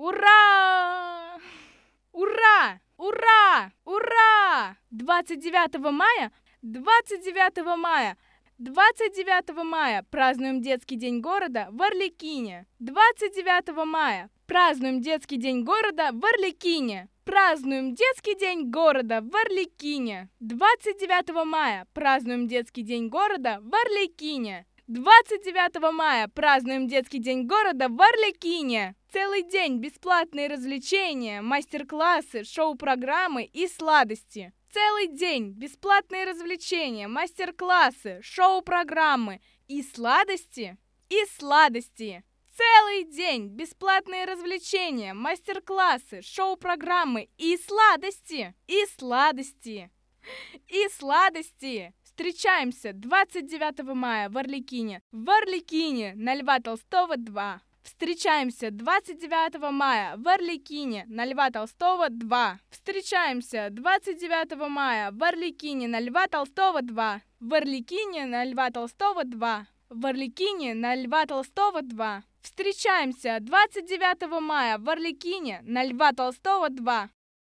Ура! Ура! Ура! Ура! 29 мая, 29 мая, 29 мая празднуем детский день города в Арлекине. 29 мая празднуем детский день города в Арлекине. Празднуем детский день города в Арлекине. 29 мая празднуем детский день города в Арлекине. 29 мая празднуем детский день города в Арлекине. Целый день бесплатные развлечения, мастер-классы, шоу-программы и сладости. Целый день бесплатные развлечения, мастер-классы, шоу-программы и сладости. И сладости. Целый день бесплатные развлечения, мастер-классы, шоу-программы и сладости. И сладости. И сладости. Встречаемся 29 мая в Арлекине. В Арлекине на Льва Толстого 2. Встречаемся 29 мая в Арлекине на Льва Толстого 2. Встречаемся 29 мая в Арлекине на Льва Толстого 2. В Арлекине на Льва Толстого 2. В Арлекине на Льва Толстого 2. Встречаемся 29 мая в Арлекине на Льва Толстого 2.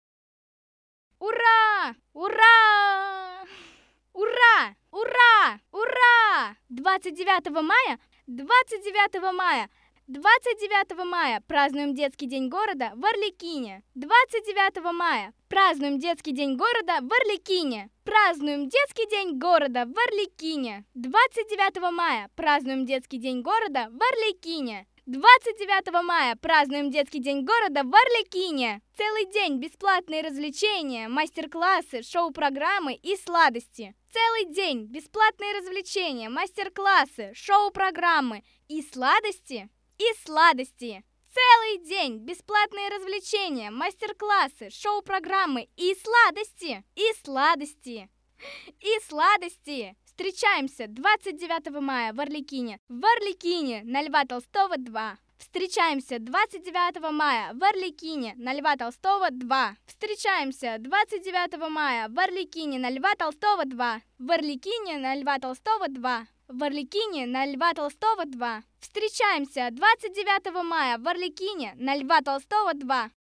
Ура! Ура! Ура! Ура! Ура! 29 мая, 29 мая, 29 мая празднуем детский день города в Арлекине. 29 мая празднуем детский день города в Арлекине. Празднуем детский день города в Арлекине. 29 мая празднуем детский день города в Арлекине. 29 мая празднуем детский день города в Арлекине. Целый день бесплатные развлечения, мастер-классы, шоу-программы и сладости. Целый день бесплатные развлечения, мастер-классы, шоу-программы и сладости. И сладости. Целый день бесплатные развлечения, мастер-классы, шоу-программы и сладости. И сладости. И сладости. Встречаемся 29 мая в Арлекине. В Арлекине на Льва Толстого 2. Встречаемся 29 мая в Арлекине на Льва Толстого 2. Встречаемся 29 мая в Арлекине на Льва Толстого 2. В Арлекине на Льва Толстого 2. В Арлекине на Льва Толстого 2. Встречаемся 29 мая в Арлекине на Льва Толстого 2.